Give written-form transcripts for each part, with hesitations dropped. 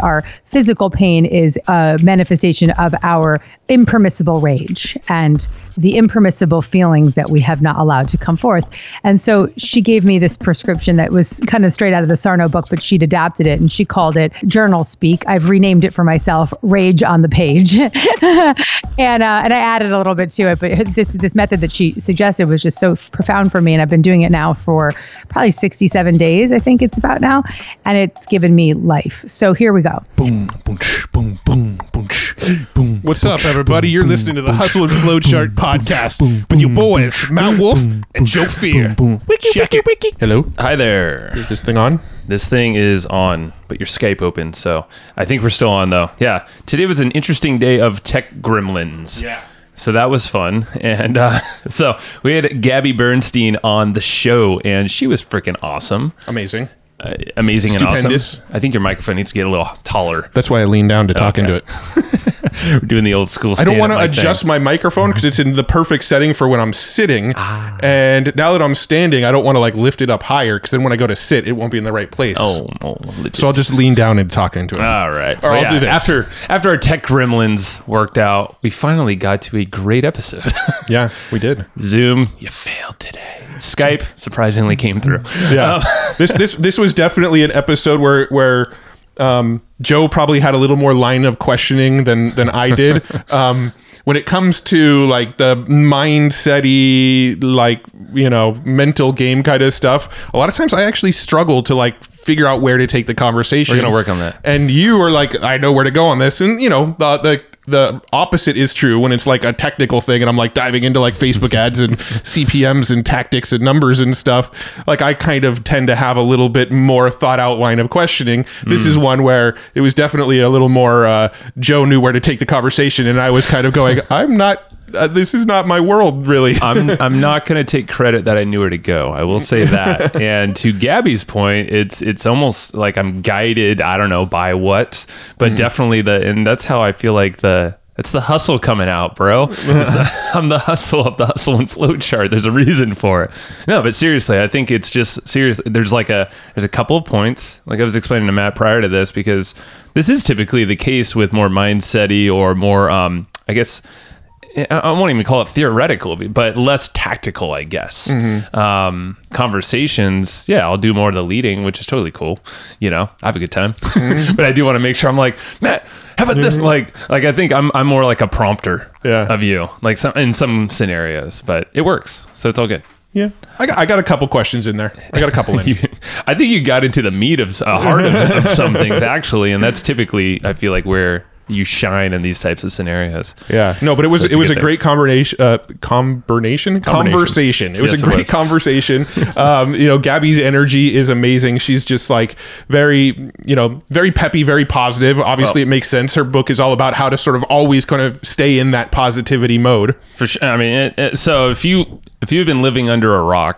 our physical pain is a manifestation of our impermissible rage and the impermissible feelings that we have not allowed to come forth. And so she gave me this prescription that was kind of straight out of the Sarno book, but she'd adapted it and she called it Journal Speak. I've renamed it for myself, Rage on the Page. and I added a little bit to it, but this method that she suggested was just so profound for me. And I've been doing it now for probably 67 days, I think it's about now. And it's given me life. So here we go. Boom, boom, boom, boom, boom, boom. What's up, everybody? You're listening to the Hustle and Flowchart podcast with your boys, Matt Wolf and Joe Fear. Check it. Hello. Hi there. Is this thing on? This thing is on, but your Skype open, so I think we're still on, though. Yeah. Today was an interesting day of tech gremlins. Yeah. So that was fun. And so we had Gabby Bernstein on the show, and she was freaking awesome. Amazing. Amazing Stupendous. and awesome. I think your microphone needs to get a little taller. That's why I leaned down to talk into it. We're doing the old school I don't want to adjust my microphone because it's in the perfect setting for when I'm sitting. And now that I'm standing, I don't want to like lift it up higher because then when I go to sit, it won't be in the right place. So I'll just lean down and talk into it. All right. Or I'll do this. After our tech gremlins worked out, we finally got to a great episode. Yeah, we did. Zoom, you failed today. Skype surprisingly came through. Yeah. This was definitely an episode where Joe probably had a little more line of questioning than I did. When it comes to like the mindset-y, like, you know, mental game kind of stuff, a lot of times I actually struggle to like figure out where to take the conversation. We're going to work on that. And you are like, I know where to go on this. And, you know, the opposite is true when it's like a technical thing and I'm like diving into like Facebook ads and CPMs and tactics and numbers and stuff. Like I kind of tend to have a little bit more thought out line of questioning. This is one where it was definitely a little more Joe knew where to take the conversation and I was kind of going, I'm not this is not my world, really. I'm not going to take credit that I knew where to go. I will say that. And to Gabby's point, it's almost like I'm guided, I don't know by what, but definitely and that's how I feel like it's the hustle coming out, bro. I'm the hustle of the Hustle and Flowchart. There's a reason for it. No, but seriously, I think it's just serious. There's a couple of points, like I was explaining to Matt prior to this, because this is typically the case with more mindset-y or more, I guess, I won't even call it theoretical, but less tactical, I guess. Conversations, yeah, I'll do more of the leading, which is totally cool. You know, I have a good time. But I do want to make sure I'm like, Matt, how about this? Like I think I'm more like a prompter of you, like in some scenarios, but it works. So it's all good. Yeah. I got a couple questions in there. I got a couple in. I think you got into the meat of heart of some things, actually. And that's typically, I feel like, where you shine in these types of scenarios. Yeah. No, but it was a great conversation. It was a great conversation. You know, Gabby's energy is amazing. She's just like very peppy, very positive. Obviously, it makes sense. Her book is all about how to sort of always kind of stay in that positivity mode. For sure. I mean, so if you've been living under a rock,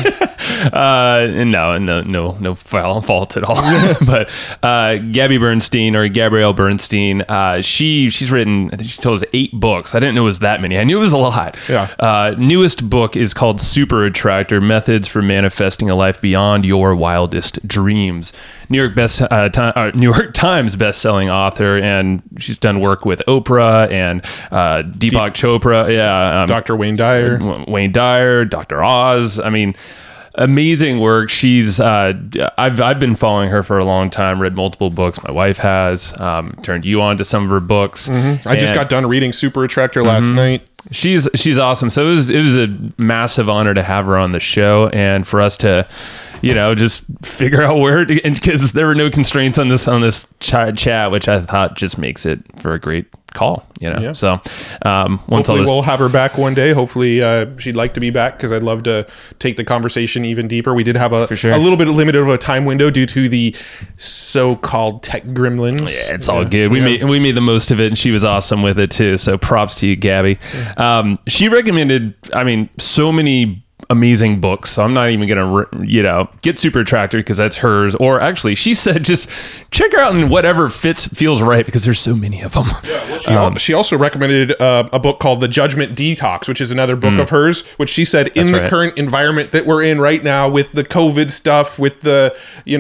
no fault at all. But Gabby Bernstein, or Gabrielle Bernstein, she's written, I think she told us 8 books. I didn't know it was that many. I knew it was a lot. Yeah. Newest book is called Super Attractor: Methods for Manifesting a Life Beyond Your Wildest Dreams. New York Times best-selling author, and she's done work with Oprah and Deepak Chopra. Yeah. Dr. Wayne Dyer, Dr. Oz. I mean, amazing work. She's I've been following her for a long time, read multiple books. My wife has turned you on to some of her books. I just got done reading Super Attractor last night. She's awesome. So it was a massive honor to have her on the show and for us to, you know, just figure out where to, because there were no constraints on this chat, which I thought just makes it for a great call, you know. Yeah. So hopefully we'll have her back one day. Hopefully she'd like to be back, because I'd love to take the conversation even deeper. We did have a little bit limited of a time window due to the so-called tech gremlins. Yeah, it's all good. We made the most of it, and she was awesome with it too. So props to you, Gabby. She recommended, I mean, so many amazing books, so I'm not even gonna get Super Attractor because that's hers. Or actually, she said just check her out in whatever feels right, because there's so many of them. Yeah, well, she also recommended a book called The Judgment Detox, which is another book of hers, which she said in the current environment that we're in right now, with the COVID stuff, with the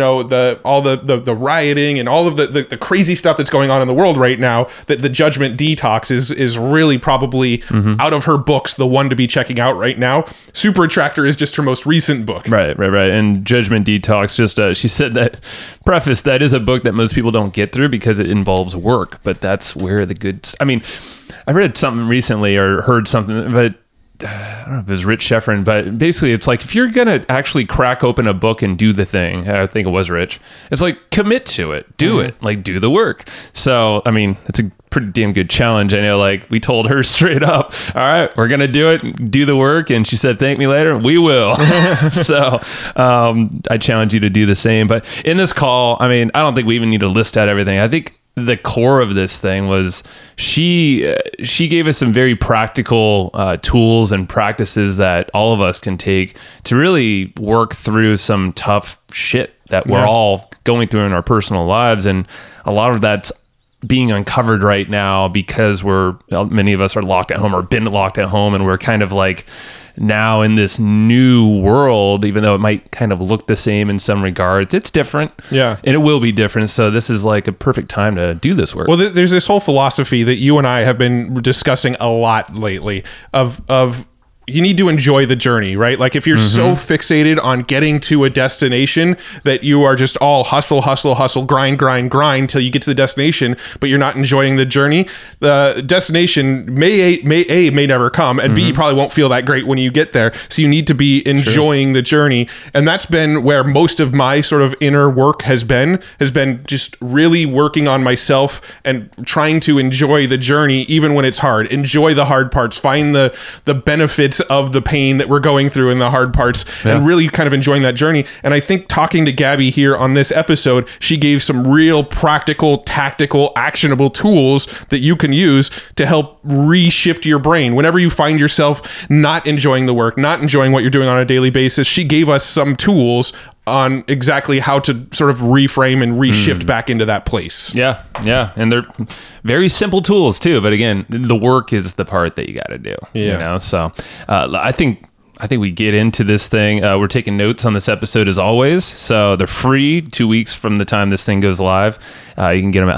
the rioting and all of the crazy stuff that's going on in the world right now, that The Judgment Detox is really probably out of her books the one to be checking out right now. Super Attractor is just her most recent book. Right. And Judgment Detox, just she said that preface, that is a book that most people don't get through because it involves work, but that's where the good. I mean, I read something recently or heard something, but I don't know if it was Rich Sheffrin, but basically it's like, if you're gonna actually crack open a book and do the thing, I think it was Rich, it's like, commit to it, do it, like do the work. So I mean, it's a pretty damn good challenge. I know, like, we told her straight up, all right, we're gonna do it, do the work, and she said, thank me later. We will. So I challenge you to do the same. But in this call, I mean, I don't think we even need to list out everything. I think the core of this thing was she gave us some very practical tools and practices that all of us can take to really work through some tough shit that we're all going through in our personal lives. And a lot of that's being uncovered right now because many of us are locked at home or been locked at home, and we're kind of like now in this new world, even though it might kind of look the same in some regards, it's different. Yeah. And it will be different. So this is like a perfect time to do this work. Well, there's this whole philosophy that you and I have been discussing a lot lately of you need to enjoy the journey, right? Like, if you're so fixated on getting to a destination that you are just all hustle, grind till you get to the destination, but you're not enjoying the journey, the destination may never come, and B, you probably won't feel that great when you get there. So you need to be enjoying the journey. And that's been where most of my sort of inner work has been just really working on myself and trying to enjoy the journey, even when it's hard. Enjoy the hard parts, find the benefits of the pain that we're going through in the hard parts, and really kind of enjoying that journey. And I think talking to Gabby here on this episode, she gave some real practical, tactical, actionable tools that you can use to help reshift your brain. Whenever you find yourself not enjoying the work, not enjoying what you're doing on a daily basis, she gave us some tools on exactly how to sort of reframe and reshift back into that place. Yeah. And they're very simple tools too. But again, the work is the part that you got to do. Yeah. You know, so I think we get into this thing. We're taking notes on this episode as always. So they're free 2 weeks from the time this thing goes live. You can get them at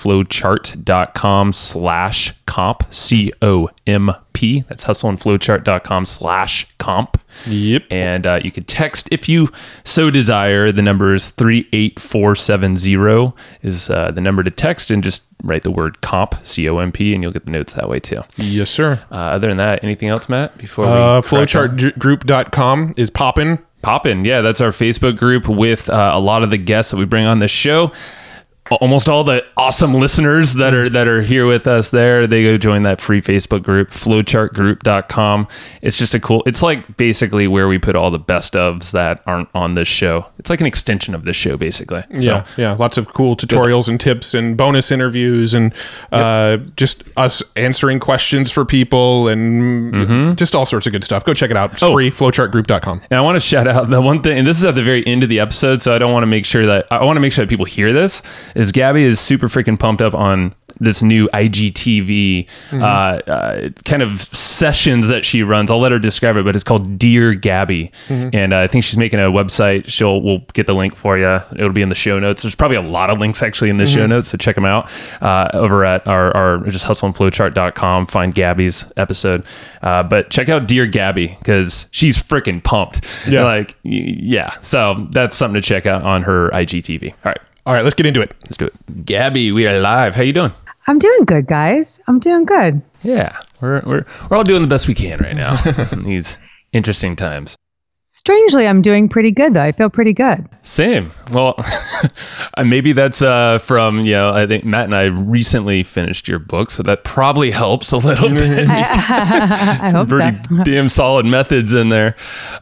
hustleandflowchart.com/comp, COMP. That's hustleandflowchart.com/comp. Yep. And you can text if you so desire. The number is 38470 is the number to text, and just write the word comp, C-O-M-P, and you'll get the notes that way too. Yes, sir. Other than that, anything else, Matt? Before flowchartgroup.com is poppin'. Yeah, that's our Facebook group with a lot of the guests that we bring on this show. Almost all the awesome listeners that are here with us there, they go join that free Facebook group, flowchartgroup.com. It's just it's like basically where we put all the best ofs that aren't on this show. It's like an extension of this show, basically. Yeah. Lots of cool tutorials and tips and bonus interviews and just us answering questions for people and just all sorts of good stuff. Go check it out. It's free, flowchartgroup.com. And I want to shout out the one thing, and this is at the very end of the episode, so I want to make sure that people hear this, is Gabby is super freaking pumped up on this new IGTV kind of sessions that she runs. I'll let her describe it, but it's called Dear Gabby. And I think she's making a website. We'll get the link for you. It'll be in the show notes. There's probably a lot of links actually in the show notes, so check them out over at our just hustleandflowchart.com. Find Gabby's episode. But check out Dear Gabby because she's freaking pumped. Yeah. So that's something to check out on her IGTV. All right, let's get into it. Let's do it. Gabby, we are live. How you doing? I'm doing good, guys. I'm doing good. Yeah, we're all doing the best we can right now in these interesting times. Strangely, I'm doing pretty good, though. I feel pretty good. Same. Well, maybe that's from, I think Matt and I recently finished your book, so that probably helps a little bit. I hope pretty damn solid methods in there.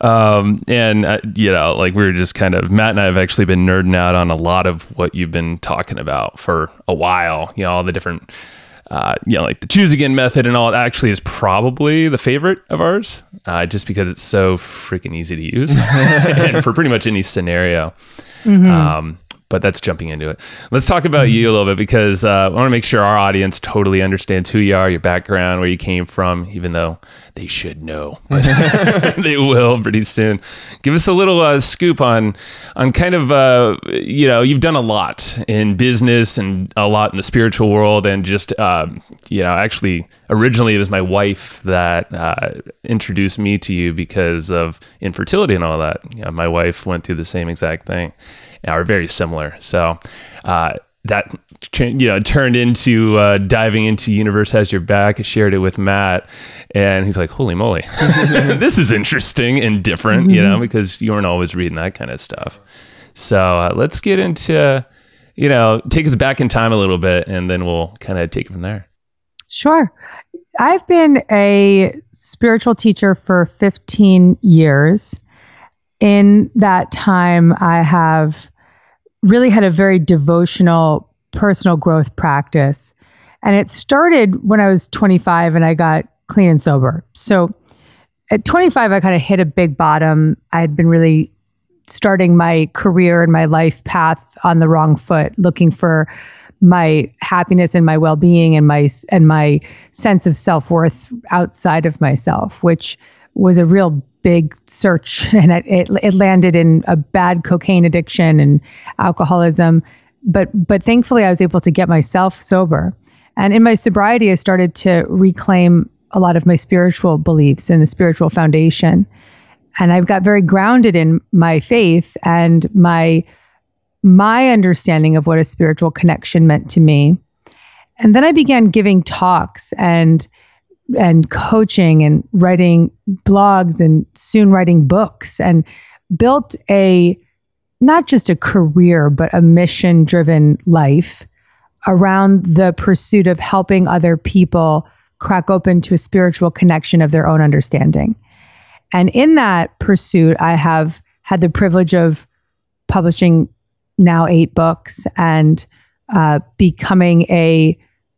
Like we were just kind of, Matt and I have actually been nerding out on a lot of what you've been talking about for a while, all the different like the choose again method and all, actually is probably the favorite of ours, just because it's so freaking easy to use and for pretty much any scenario. But that's jumping into it. Let's talk about you a little bit, because I want to make sure our audience totally understands who you are, your background, where you came from, even though they should know, but they will pretty soon. Give us a little scoop on kind of, you've done a lot in business and a lot in the spiritual world, and just, actually originally it was my wife that introduced me to you because of infertility and all that. My wife went through the same exact thing. Are very similar. So that turned into diving into Universe Has Your Back. I shared it with Matt, and he's like, holy moly, this is interesting and different, because you weren't always reading that kind of stuff. So let's get into, take us back in time a little bit, and then we'll kind of take it from there. Sure. I've been a spiritual teacher for 15 years. In that time, I have really had a very devotional personal growth practice. And it started when I was 25 and I got clean and sober. So at 25, I kind of hit a big bottom. I had been really starting my career and my life path on the wrong foot, looking for my happiness and my well-being and my sense of self-worth outside of myself, which was a real big search, and it landed in a bad cocaine addiction and alcoholism. But thankfully, I was able to get myself sober. And in my sobriety, I started to reclaim a lot of my spiritual beliefs and the spiritual foundation. And I've got very grounded in my faith and my understanding of what a spiritual connection meant to me. And then I began giving talks and coaching and writing blogs and soon writing books, and built not just a career, but a mission-driven life around the pursuit of helping other people crack open to a spiritual connection of their own understanding. And in that pursuit, I have had the privilege of publishing now 8 books and becoming a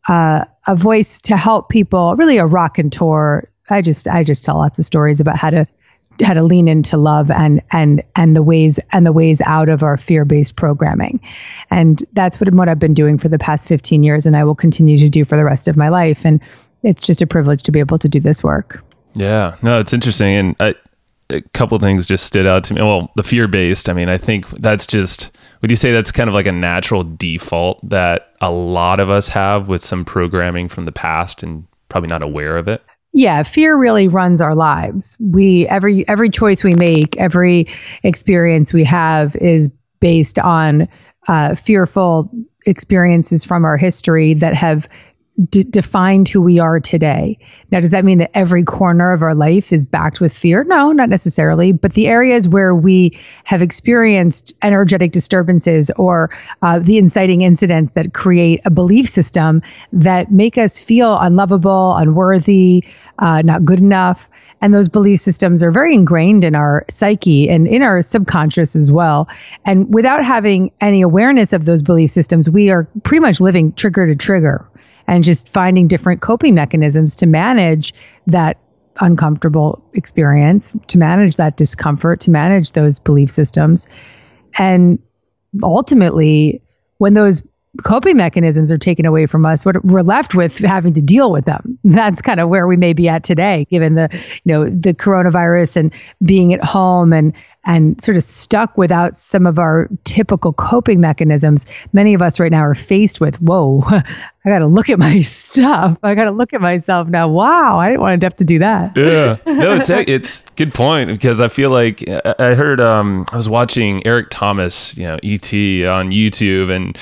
voice to help people, really a raconteur. I just tell lots of stories about how to lean into love and the ways out of our fear-based programming. And that's what I've been doing for the past 15 years, and I will continue to do for the rest of my life. And it's just a privilege to be able to do this work. Yeah, no, it's interesting. And a couple of things just stood out to me. Well, the fear-based, I think that's just, would you say that's kind of like a natural default that a lot of us have with some programming from the past and probably not aware of it? Yeah, fear really runs our lives. Every choice we make, every experience we have is based on fearful experiences from our history that have defined who we are today. Now, does that mean that every corner of our life is backed with fear? No, not necessarily. But the areas where we have experienced energetic disturbances or the inciting incidents that create a belief system that make us feel unlovable, unworthy, not good enough. And those belief systems are very ingrained in our psyche and in our subconscious as well. And without having any awareness of those belief systems, we are pretty much living trigger to trigger, and just finding different coping mechanisms to manage that uncomfortable experience, to manage that discomfort, to manage those belief systems. And ultimately, when those coping mechanisms are taken away from us, we're left with having to deal with them. That's kind of where we may be at today, given the coronavirus and being at home and sort of stuck without some of our typical coping mechanisms. Many of us right now are faced with, whoa, I got to look at my stuff. I got to look at myself now. Wow, I didn't want to have to do that. Yeah, no, it's good point, because I feel like I heard I was watching Eric Thomas, ET on YouTube, and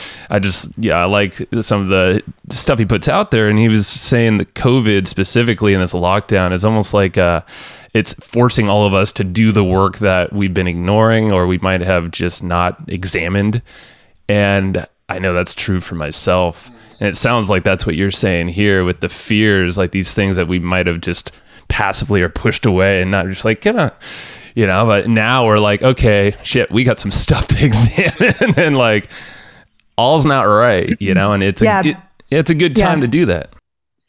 I like some of the stuff he puts out there, and he was saying that COVID specifically in this lockdown is almost like it's forcing all of us to do the work that we've been ignoring or we might have just not examined. And I know that's true for myself. And it sounds like that's what you're saying here with the fears, like these things that we might have just passively or pushed away and not just like, come on, but now we're like, okay, shit, we got some stuff to examine and like all's not right, and it's it's a good time to do that.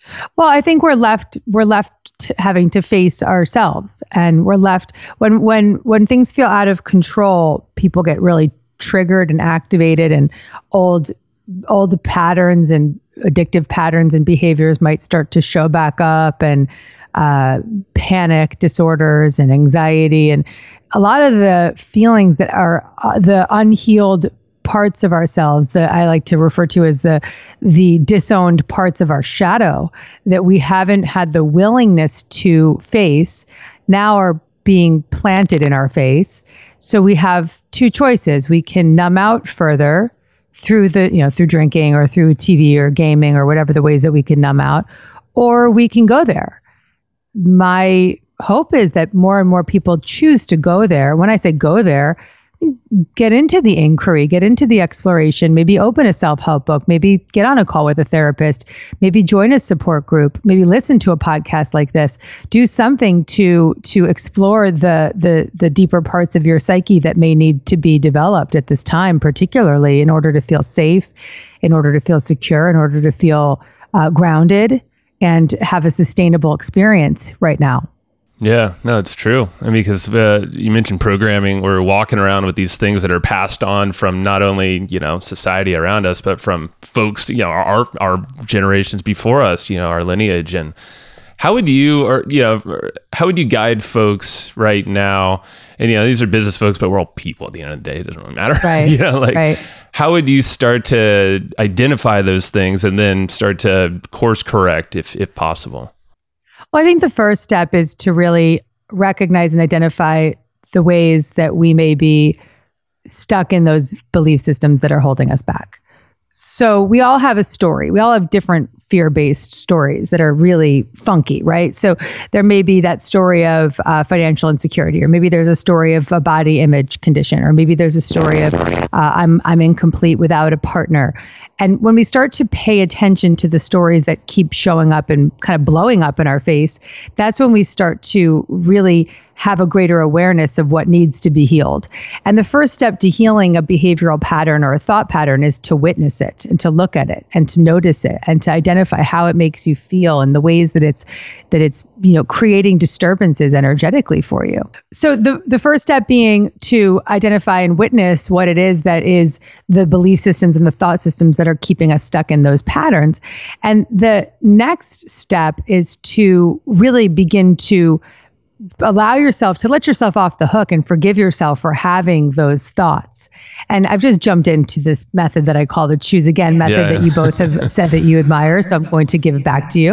Well, I think we're left having to face ourselves, and we're left when things feel out of control, people get really triggered and activated, and old patterns and addictive patterns and behaviors might start to show back up, and panic disorders and anxiety, and a lot of the feelings that are the unhealed parts of ourselves that I like to refer to as the disowned parts of our shadow that we haven't had the willingness to face now are being planted in our face. So we have two choices. We can numb out further through through drinking or through TV or gaming or whatever the ways that we can numb out, or we can go there. My hope is that more and more people choose to go there. When I say go there, get into the inquiry, get into the exploration, maybe open a self-help book, maybe get on a call with a therapist, maybe join a support group, maybe listen to a podcast like this, do something to explore the deeper parts of your psyche that may need to be developed at this time, particularly in order to feel safe, in order to feel secure, in order to feel grounded and have a sustainable experience right now. Yeah, no, it's true. I mean, because you mentioned programming, we're walking around with these things that are passed on from not only, society around us, but from folks, our generations before us, our lineage. And how would you, how would you guide folks right now? And, these are business folks, but we're all people at the end of the day. It doesn't really matter. Right. Right. How would you start to identify those things and then start to course correct if possible? Well, I think the first step is to really recognize and identify the ways that we may be stuck in those belief systems that are holding us back. So we all have a story. We all have different fear-based stories that are really funky, right? So there may be that story of financial insecurity, or maybe there's a story of a body image condition, or maybe there's a story of I'm incomplete without a partner. And when we start to pay attention to the stories that keep showing up and kind of blowing up in our face, that's when we start to really have a greater awareness of what needs to be healed. And the first step to healing a behavioral pattern or a thought pattern is to witness it and to look at it and to notice it and to identify how it makes you feel and the ways that it's creating disturbances energetically for you. So the first step being to identify and witness what it is that is the belief systems and the thought systems that are keeping us stuck in those patterns. And the next step is to really begin to allow yourself to let yourself off the hook and forgive yourself for having those thoughts. And I've just jumped into this method that I call the choose again method that you both have said that you admire. So I'm going to give it back to you.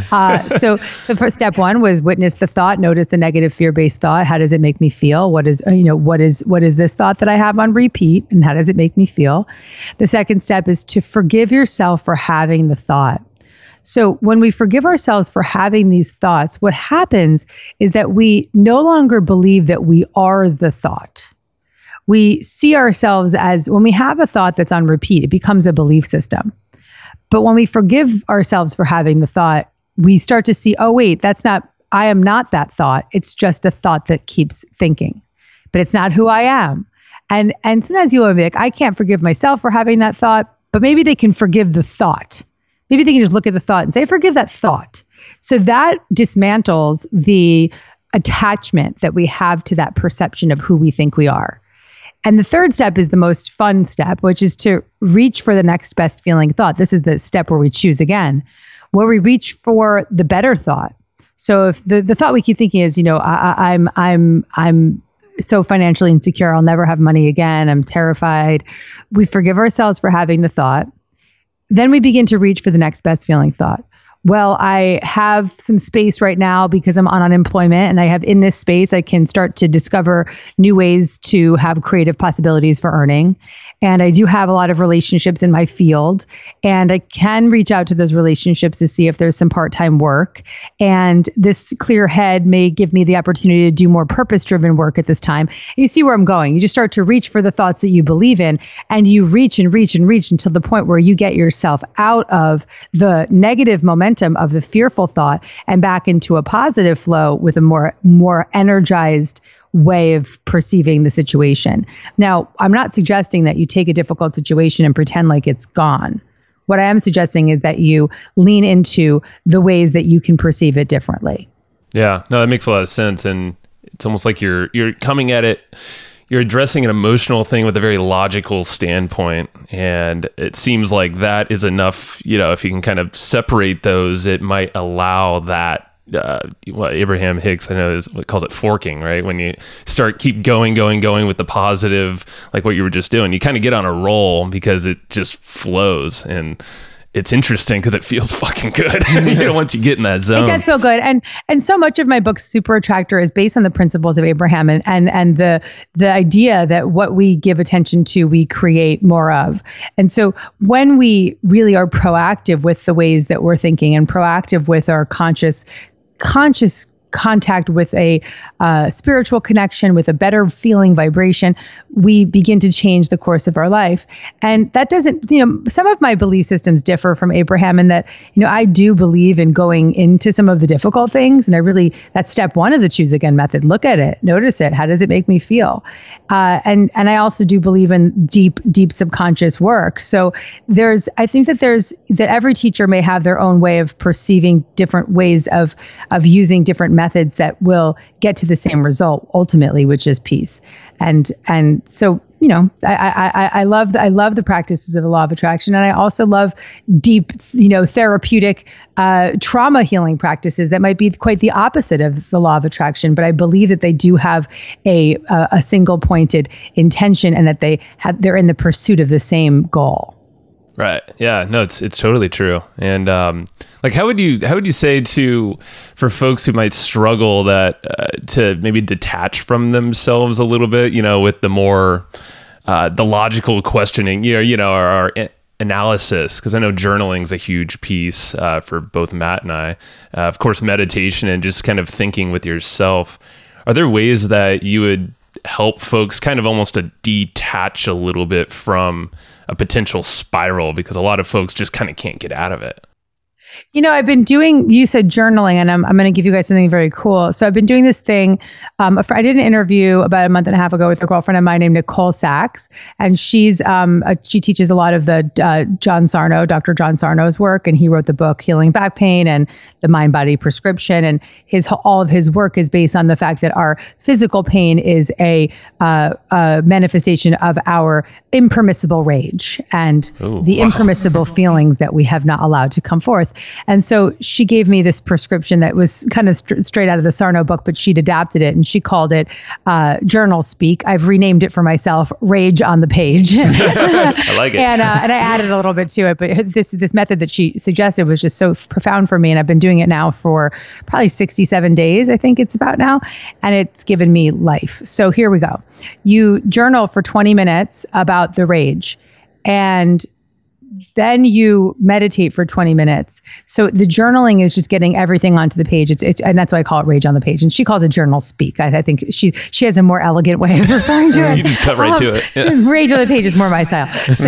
So the first step one was witness the thought, notice the negative fear-based thought. How does it make me feel? What is this thought that I have on repeat, and how does it make me feel? The second step is to forgive yourself for having the thought. So when we forgive ourselves for having these thoughts, what happens is that we no longer believe that we are the thought. We see ourselves as, when we have a thought that's on repeat, it becomes a belief system. But when we forgive ourselves for having the thought, we start to see, oh, wait, I am not that thought. It's just a thought that keeps thinking, but it's not who I am. And sometimes you'll admit, I can't forgive myself for having that thought, but maybe they can forgive the thought. Maybe they can just look at the thought and say, forgive that thought. So that dismantles the attachment that we have to that perception of who we think we are. And the third step is the most fun step, which is to reach for the next best feeling thought. This is the step where we choose again, where we reach for the better thought. So if the thought we keep thinking is, I'm so financially insecure, I'll never have money again, I'm terrified. We forgive ourselves for having the thought. Then we begin to reach for the next best feeling thought. Well, I have some space right now because I'm on unemployment, and I have in this space, I can start to discover new ways to have creative possibilities for earning. And I do have a lot of relationships in my field, and I can reach out to those relationships to see if there's some part-time work. And this clear head may give me the opportunity to do more purpose-driven work at this time. You see where I'm going. You just start to reach for the thoughts that you believe in, and you reach and reach and reach until the point where you get yourself out of the negative momentum of the fearful thought and back into a positive flow with a more energized way of perceiving the situation. Now, I'm not suggesting that you take a difficult situation and pretend like it's gone. What I am suggesting is that you lean into the ways that you can perceive it differently. Yeah, no, that makes a lot of sense. And it's almost like you're coming at it, you're addressing an emotional thing with a very logical standpoint. And it seems like that is enough, if you can kind of separate those, it might allow that, what Abraham Hicks, I know, calls it forking, right? When you keep going with the positive, like what you were just doing, you kind of get on a roll because it just flows. And it's interesting because it feels fucking good. Once you get in that zone. It does feel good. And so much of my book, Super Attractor, is based on the principles of Abraham and the idea that what we give attention to, we create more of. And so when we really are proactive with the ways that we're thinking and proactive with our conscious contact with a spiritual connection, with a better feeling vibration, we begin to change the course of our life. And that doesn't, some of my belief systems differ from Abraham in that, I do believe in going into some of the difficult things. And that's step one of the Choose Again method. Look at it, notice it. How does it make me feel? And I also do believe in deep subconscious work. So I think that every teacher may have their own way of perceiving different ways of using different methods that will get to the same result ultimately, which is peace. And so, I love the practices of the law of attraction. And I also love deep, therapeutic, trauma healing practices that might be quite the opposite of the law of attraction. But I believe that they do have a single pointed intention and that they're in the pursuit of the same goal. Right. Yeah. No, it's totally true. And how would you say for folks who might struggle to maybe detach from themselves a little bit, with the more the logical questioning, or analysis, because I know journaling is a huge piece for both Matt and I. Of course, meditation and just kind of thinking with yourself. Are there ways that you would help folks kind of almost to detach a little bit from a potential spiral, because a lot of folks just kind of can't get out of it? I've been doing, you said journaling, and I'm going to give you guys something very cool. So I've been doing this thing. I did an interview about a month and a half ago with a girlfriend of mine named Nicole Sachs, and she teaches a lot of the Dr. John Sarno's work, and he wrote the book Healing Back Pain and the Mind Body Prescription, and all of his work is based on the fact that our physical pain is a manifestation of our impermissible rage and the impermissible feelings that we have not allowed to come forth. And so she gave me this prescription that was kind of straight out of the Sarno book, but she'd adapted it and she called it Journal Speak. I've renamed it for myself, Rage on the Page. I like it. And I added a little bit to it, but this method that she suggested was just so profound for me. And I've been doing it now for probably 67 days, I think it's about now. And it's given me life. So here we go. You journal for 20 minutes about the rage, and then you meditate for 20 minutes. So the journaling is just getting everything onto the page. And that's why I call it Rage on the Page. And she calls it Journal Speak. I think she has a more elegant way of referring to it. You just cut right to it. Yeah. Rage on the Page is more my style.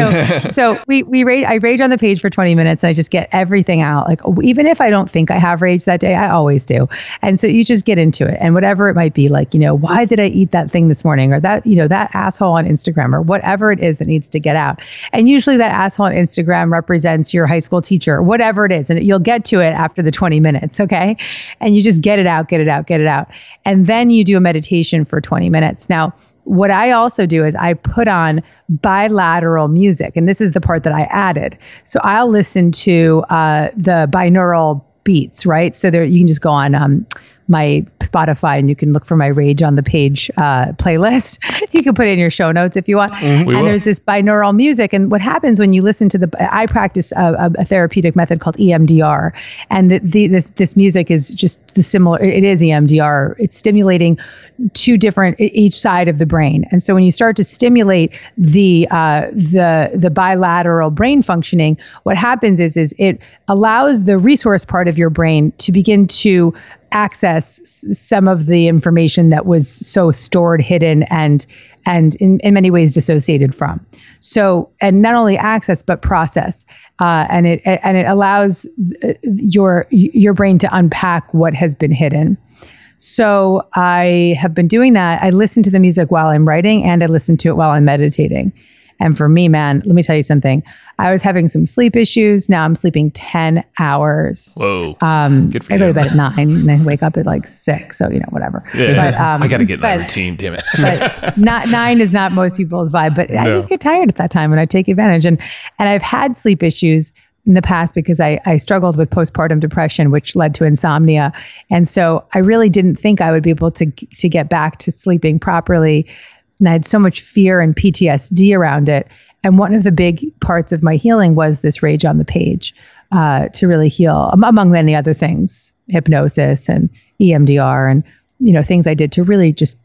So I rage on the page for 20 minutes. And I just get everything out. Like, even if I don't think I have rage that day, I always do. And so you just get into it. And whatever it might be, like, why did I eat that thing this morning? Or that, that asshole on Instagram, or whatever it is that needs to get out. And usually that asshole on Instagram represents your high school teacher, whatever it is. And you'll get to it after the 20 minutes. Okay. And you just get it out. And then you do a meditation for 20 minutes. Now, what I also do is I put on bilateral music. And this is the part that I added. So I'll listen to the binaural beats, right? So there, you can just go on my Spotify and you can look for my Rage on the Page playlist. You can put it in your show notes if you want. Mm-hmm. And there's this binaural music. And what happens when you listen to I practice a therapeutic method called EMDR. And this music is just similar. It is EMDR. It's stimulating each side of the brain. And so when you start to stimulate the bilateral brain functioning, what happens is it allows the resource part of your brain to begin to access some of the information that was so stored, hidden, and in many ways dissociated from. So, and not only access, but process. And it allows your brain to unpack what has been hidden. So I have been doing that. I listen to the music while I'm writing, and I listen to it while I'm meditating. And for me, man, let me tell you something. I was having some sleep issues. Now I'm sleeping 10 hours. Whoa. Good for you. I go to bed at 9 and I wake up at like 6. So, whatever. Yeah. But, I got to get in that routine, damn it. But 9 is not most people's vibe, but I just get tired at that time and I take advantage. And I've had sleep issues in the past because I struggled with postpartum depression, which led to insomnia. And so I really didn't think I would be able to get back to sleeping properly. And I had so much fear and PTSD around it. And one of the big parts of my healing was this Rage on the Page to really heal, among many other things, hypnosis and EMDR and things I did to really just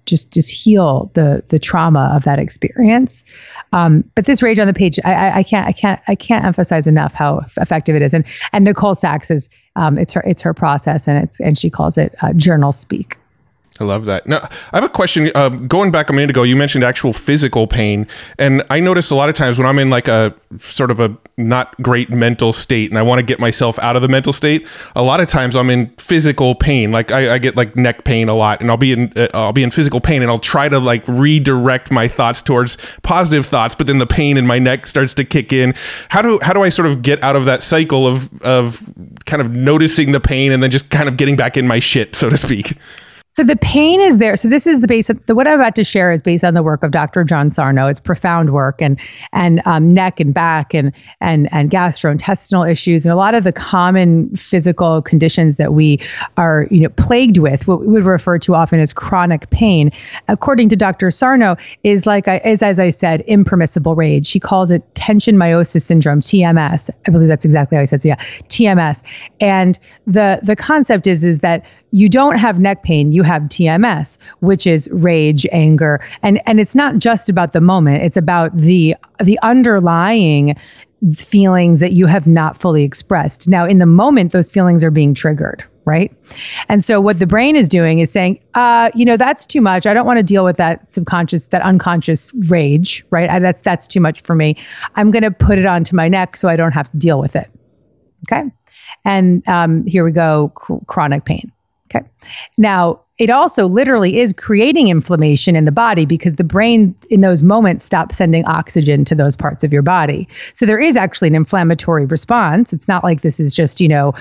heal the trauma of that experience. But this Rage on the Page, I can't emphasize enough how effective it is. And Nicole Sachs is it's her process, and she calls it journal speak. I love that. Now, I have a question. Going back a minute ago, you mentioned actual physical pain. And I notice a lot of times when I'm in like a sort of a not great mental state and I want to get myself out of the mental state, a lot of times I'm in physical pain. Like I get like neck pain a lot, and I'll be in physical pain, and I'll try to like redirect my thoughts towards positive thoughts, but then the pain in my neck starts to kick in. How do I sort of get out of that cycle of kind of noticing the pain and then just kind of getting back in my shit, so to speak? So the pain is there. So this is the base of what I'm about to share is based on the work of Dr. John Sarno. It's profound work and neck and back and gastrointestinal issues and a lot of the common physical conditions that we are plagued with, what we would refer to often as chronic pain. According to Dr. Sarno, is as I said, impermissible rage. She calls it tension meiosis syndrome, TMS. I believe that's exactly how he says it. Yeah, TMS. And the concept is that you don't have neck pain, you have TMS, which is rage, anger. And it's not just about the moment, it's about the underlying feelings that you have not fully expressed. Now, in the moment, those feelings are being triggered, right? And so what the brain is doing is saying, that's too much. I don't want to deal with that unconscious rage, right? That's too much for me. I'm going to put it onto my neck so I don't have to deal with it. Okay. And here we go, chronic pain. Okay. Now, it also literally is creating inflammation in the body because the brain in those moments stops sending oxygen to those parts of your body. So there is actually an inflammatory response. It's not like this is just, a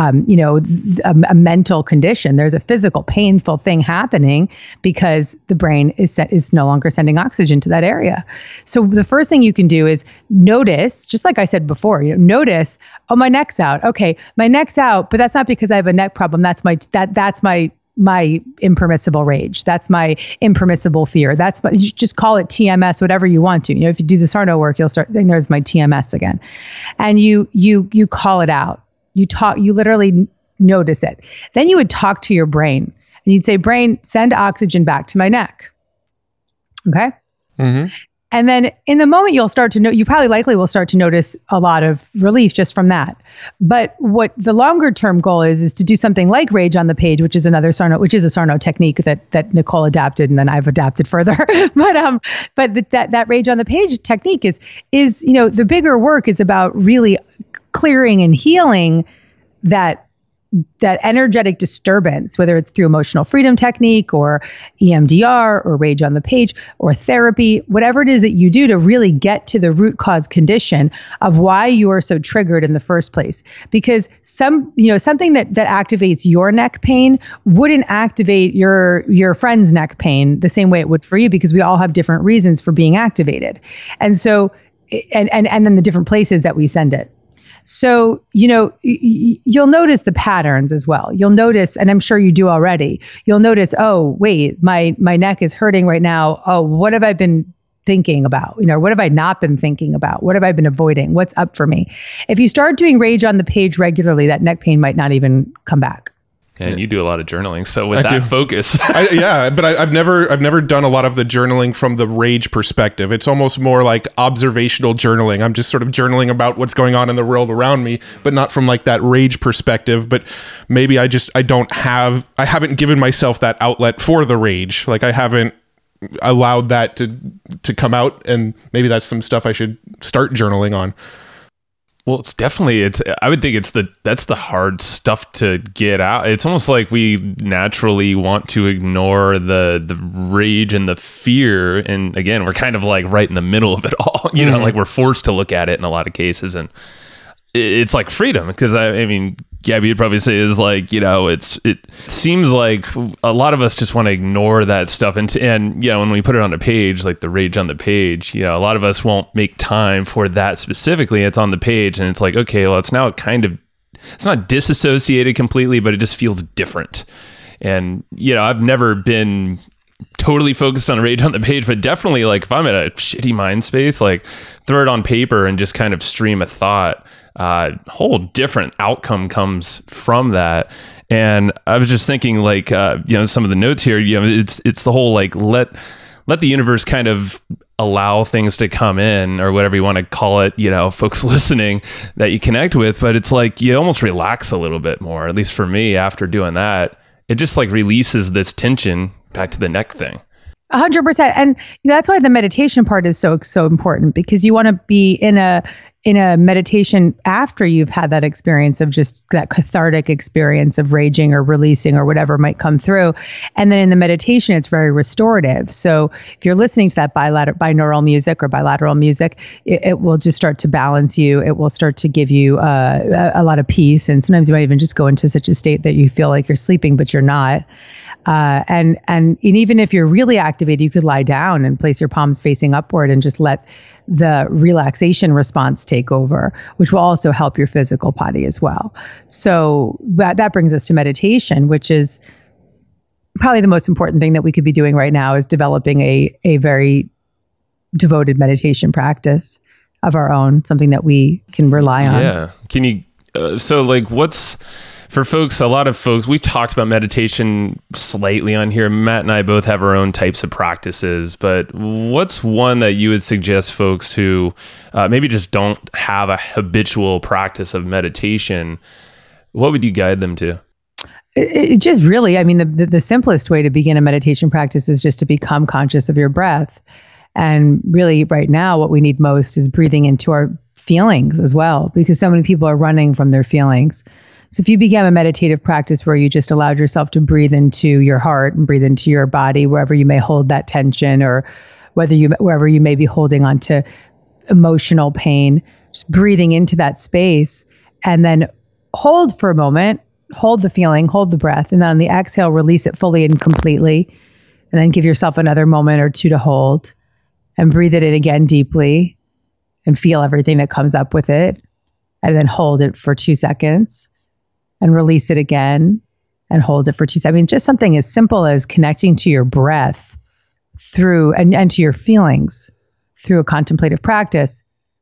mental condition. There's a physical, painful thing happening because the brain is no longer sending oxygen to that area. So the first thing you can do is notice, just like I said before, notice, oh, my neck's out. Okay, my neck's out, but that's not because I have a neck problem. That's my impermissible rage. That's my impermissible fear. You just call it TMS, whatever you want to. If you do the Sarno work, you'll start saying there's my TMS again. And you call it out. You literally notice it. Then you would talk to your brain and you'd say, brain, send oxygen back to my neck. Okay. Mm-hmm. And then in the moment you probably likely will start to notice a lot of relief just from that. But what the longer term goal is to do something like Rage on the Page, which is a Sarno technique that Nicole adapted and then I've adapted further. But that Rage on the Page technique is the bigger work is about really clearing and healing that energetic disturbance, whether it's through emotional freedom technique or EMDR or Rage on the Page or therapy, whatever it is that you do to really get to the root cause condition of why you are so triggered in the first place. Because something that activates your neck pain wouldn't activate your friend's neck pain the same way it would for you, because we all have different reasons for being activated. And so, and then the different places that we send it. So, you'll notice the patterns as well. You'll notice, and I'm sure you do already, you'll notice, oh, wait, my neck is hurting right now. Oh, what have I been thinking about? What have I not been thinking about? What have I been avoiding? What's up for me? If you start doing Rage on the Page regularly, that neck pain might not even come back. And you do a lot of journaling, so with that focus, but I've never done a lot of the journaling from the rage perspective. It's almost more like observational journaling. I'm just sort of journaling about what's going on in the world around me, but not from like that rage perspective. But maybe I haven't given myself that outlet for the rage. Like I haven't allowed that to come out, and maybe that's some stuff I should start journaling on. Well, I would think that's the hard stuff to get out. It's almost like we naturally want to ignore the rage and the fear. And again, we're kind of like right in the middle of it all, you know, like we're forced to look at it in a lot of cases. And it's like freedom, because I mean, Gabby would probably say is like, you know, it seems like a lot of us just want to ignore that stuff. And you know, when we put it on a page, like the rage on the page, you know, a lot of us won't make time for that specifically. It's on the page and it's like, okay, well, it's now it's not disassociated completely, but it just feels different. And, you know, I've never been totally focused on rage on the page, but definitely like if I'm in a shitty mind space, like throw it on paper and just kind of stream a thought. Whole different outcome comes from that. And I was just thinking, like, you know, some of the notes here, you know, it's the whole like let the universe kind of allow things to come in, or whatever you want to call it, you know, folks listening that you connect with. But it's like you almost relax a little bit more, at least for me. After doing that, it just like releases this tension. Back to the neck thing. 100%. And you know, that's why the meditation part is so important, because you want to be in a meditation after you've had that experience of just that cathartic experience of raging or releasing or whatever might come through. And then in the meditation, it's very restorative. So if you're listening to that binaural music or bilateral music, it will just start to balance you. It will start to give you a lot of peace. And sometimes you might even just go into such a state that you feel like you're sleeping, but you're not. And even if you're really activated, you could lie down and place your palms facing upward and just let the relaxation response take over, which will also help your physical body as well. So that brings us to meditation, which is probably the most important thing that we could be doing right now, is developing a very devoted meditation practice of our own, something that we can rely on. Yeah. Can you, so like for folks, a lot of folks, we've talked about meditation slightly on here. Matt and I both have our own types of practices, but what's one that you would suggest folks who maybe just don't have a habitual practice of meditation? What would you guide them to? It just really, I mean, the simplest way to begin a meditation practice is just to become conscious of your breath. And really right now, what we need most is breathing into our feelings as well, because so many people are running from their feelings. So if you began a meditative practice where you just allowed yourself to breathe into your heart and breathe into your body, wherever you may hold that tension, or wherever you may be holding on to emotional pain, just breathing into that space, and then hold for a moment, hold the feeling, hold the breath, and then on the exhale, release it fully and completely, and then give yourself another moment or two to hold, and breathe it in again deeply, and feel everything that comes up with it, and then hold it for 2 seconds. And release it again and hold it for 2 seconds. I mean, just something as simple as connecting to your breath through and to your feelings through a contemplative practice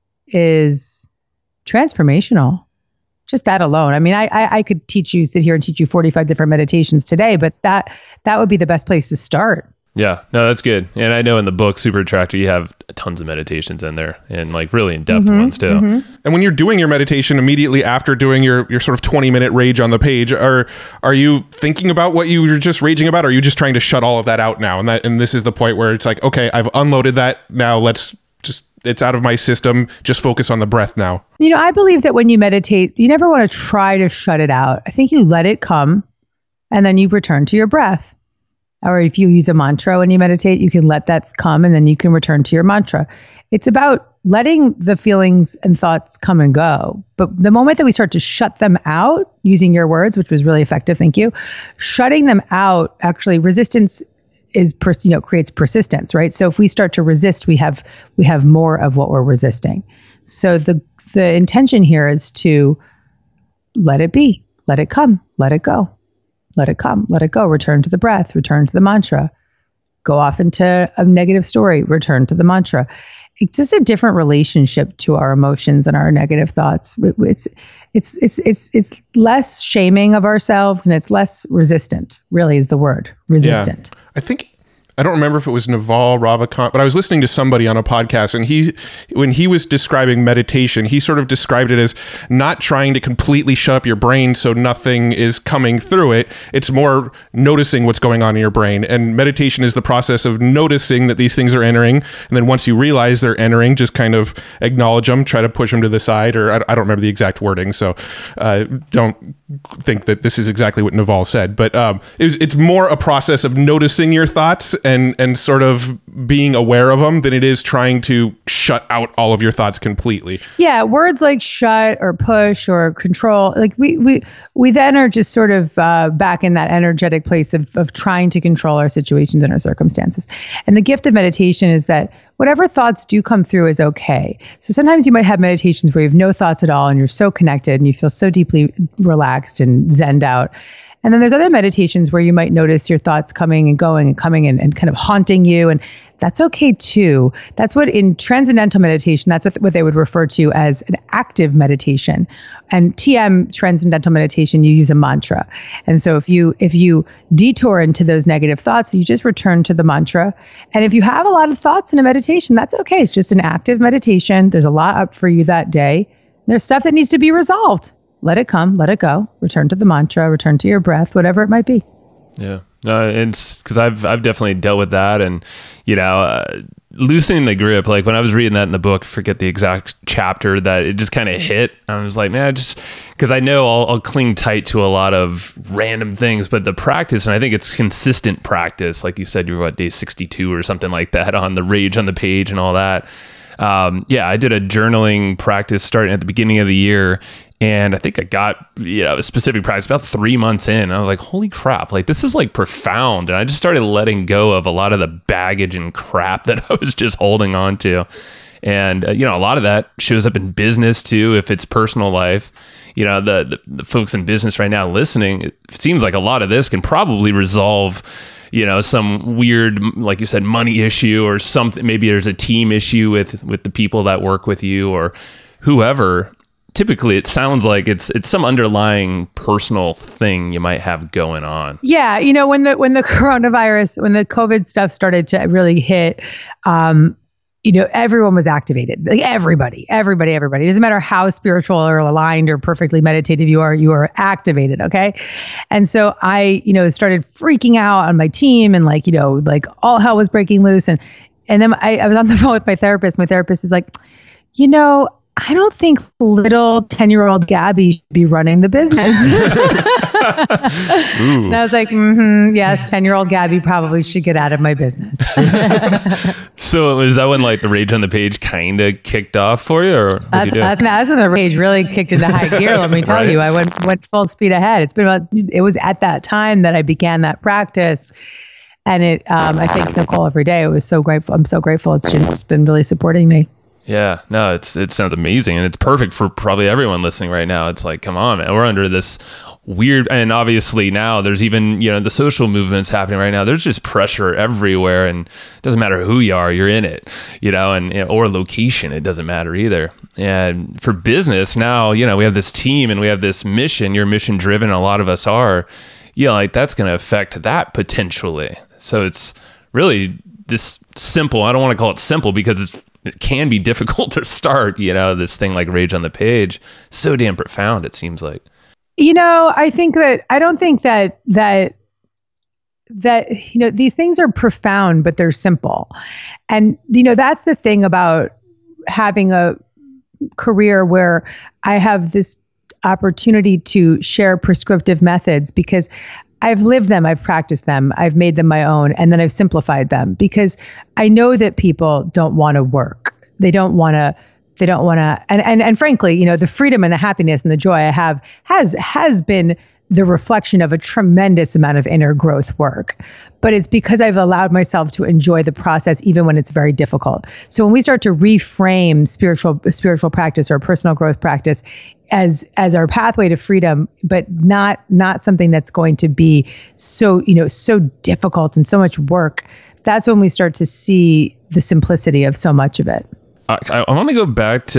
is transformational. Just that alone. I mean, I could sit here and teach you 45 different meditations today, but that would be the best place to start. Yeah, no, that's good. And I know in the book, Super Attractor, you have tons of meditations in there, and like really in-depth ones too. Mm-hmm. And when you're doing your meditation immediately after doing your sort of 20-minute rage on the page, are you thinking about what you were just raging about? Or are you just trying to shut all of that out now? And this is the point where it's like, okay, I've unloaded that. Now it's out of my system. Just focus on the breath now. You know, I believe that when you meditate, you never want to try to shut it out. I think you let it come and then you return to your breath. Or if you use a mantra when you meditate, you can let that come and then you can return to your mantra. It's about letting the feelings and thoughts come and go. But the moment that we start to shut them out, using your words, which was really effective, thank you, shutting them out, actually resistance is creates persistence, right? So if we start to resist, we have more of what we're resisting. So the intention here is to let it be, let it come, let it go. Let it come, let it go, return to the breath, return to the mantra, go off into a negative story, return to the mantra. It's just a different relationship to our emotions and our negative thoughts. It's less shaming of ourselves and it's less resistant, really is the word, resistant. Yeah. I don't remember if it was Naval Ravikant, but I was listening to somebody on a podcast, and when he was describing meditation, he sort of described it as not trying to completely shut up your brain so nothing is coming through it. It's more noticing what's going on in your brain. And meditation is the process of noticing that these things are entering. And then once you realize they're entering, just kind of acknowledge them, try to push them to the side, or I don't remember the exact wording. So don't think that this is exactly what Naval said, but it's more a process of noticing your thoughts and sort of being aware of them than it is trying to shut out all of your thoughts completely. Yeah, words like shut or push or control, like we then are just sort of back in that energetic place of trying to control our situations and our circumstances. And the gift of meditation is that whatever thoughts do come through is okay. So sometimes you might have meditations where you have no thoughts at all and you're so connected and you feel so deeply relaxed and zenned out. And then there's other meditations where you might notice your thoughts coming and going and coming and kind of haunting you. And that's okay too. That's what in transcendental meditation, that's what they would refer to as an active meditation. And TM, transcendental meditation, you use a mantra. And so if you detour into those negative thoughts, you just return to the mantra. And if you have a lot of thoughts in a meditation, that's okay. It's just an active meditation. There's a lot up for you that day. There's stuff that needs to be resolved. Let it come, let it go. Return to the mantra, return to your breath, whatever it might be. Yeah, no, it's because I've definitely dealt with that, and loosening the grip. Like when I was reading that in the book, forget the exact chapter, that it just kind of hit. I was like, man, because I know I'll cling tight to a lot of random things, but the practice, and I think it's consistent practice. Like you said, you were day 62 or something like that on the Rage on the Page and all that. I did a journaling practice starting at the beginning of the year. And I think I got, a specific practice about 3 months in. I was like, holy crap, like this is like profound. And I just started letting go of a lot of the baggage and crap that I was just holding on to. And, a lot of that shows up in business too, if it's personal life. The folks in business right now listening, it seems like a lot of this can probably resolve some weird, like you said, money issue or something. Maybe there's a team issue with the people that work with you or whoever. Typically, it sounds like it's some underlying personal thing you might have going on. Yeah, when the coronavirus, when the COVID stuff started to really hit, everyone was activated. Like everybody. It doesn't matter how spiritual or aligned or perfectly meditative you are activated. Okay. And so I, started freaking out on my team and like all hell was breaking loose. And then I was on the phone with my therapist. My therapist is like, I don't think little 10-year-old Gabby should be running the business. And I was like, yes, 10-year-old Gabby probably should get out of my business. So is that when like the Rage on the Page kind of kicked off for you? Or that's when the Rage really kicked into high gear. Let me tell you, I went full speed ahead. It was at that time that I began that practice. And I thank Nicole every day. I was so grateful. I'm so grateful. It's been really supporting me. Yeah, no, it sounds amazing, and it's perfect for probably everyone listening right now. It's like, come on, man, we're under this weird, and obviously now there's even, the social movements happening right now. There's just pressure everywhere, and it doesn't matter who you are, you're in it, or location, it doesn't matter either. And for business now, we have this team and we have this mission. You're mission driven, a lot of us are. Like that's going to affect that potentially. So it's really this simple. I don't want to call it simple because it can be difficult to start, this thing like Rage on the Page. So damn profound, it seems like. I don't think that these things are profound, but they're simple. And, that's the thing about having a career where I have this opportunity to share prescriptive methods because I've lived them, I've practiced them, I've made them my own, and then I've simplified them because I know that people don't want to work. They don't want to, and frankly, the freedom and the happiness and the joy I have has been the reflection of a tremendous amount of inner growth work. But it's because I've allowed myself to enjoy the process even when it's very difficult. So when we start to reframe spiritual practice or personal growth practice as our pathway to freedom, but not something that's going to be so difficult and so much work, that's when we start to see the simplicity of so much of it. I want to go back to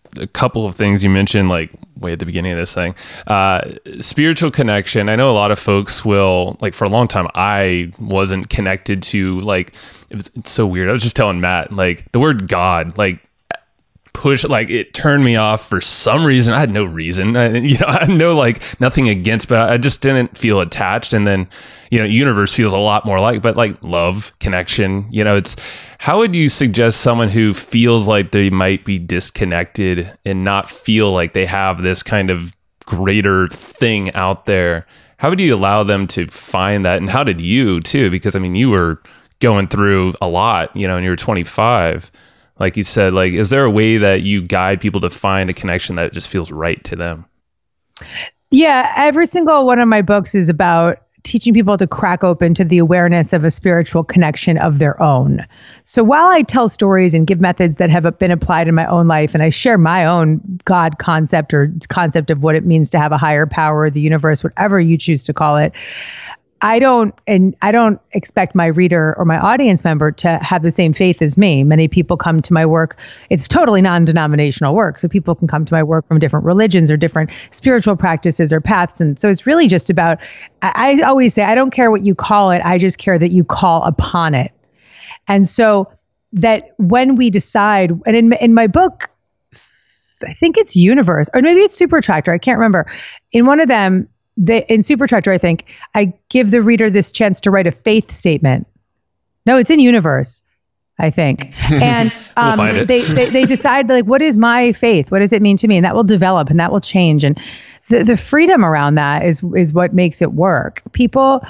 a couple of things you mentioned, like way at the beginning of this thing, spiritual connection. I know a lot of folks will, like, for a long time, I wasn't connected to, like, it's so weird. I was just telling Matt, like, the word God, like, it turned me off for some reason. I had no reason, I had no, like, nothing against, but I just didn't feel attached. And then, universe feels a lot more but like love, connection, it's, how would you suggest someone who feels like they might be disconnected and not feel like they have this kind of greater thing out there? How would you allow them to find that? And how did you too? Because you were going through a lot, and you were 25. Like you said, like, is there a way that you guide people to find a connection that just feels right to them? Yeah, every single one of my books is about teaching people to crack open to the awareness of a spiritual connection of their own. So while I tell stories and give methods that have been applied in my own life, and I share my own God concept or concept of what it means to have a higher power, the universe, whatever you choose to call it, I don't expect my reader or my audience member to have the same faith as me. Many people come to my work. It's totally non-denominational work. So people can come to my work from different religions or different spiritual practices or paths. And so it's really just about, I always say, I don't care what you call it. I just care that you call upon it. And so that when we decide, and in my book, I think it's Universe, or maybe it's Super Attractor, I can't remember. In one of them, in Super Attractor, I think, I give the reader this chance to write a faith statement. No, it's in Universe, I think. And we'll find it. they decide, like, what is my faith? What does it mean to me? And that will develop and that will change. And the freedom around that is what makes it work. People,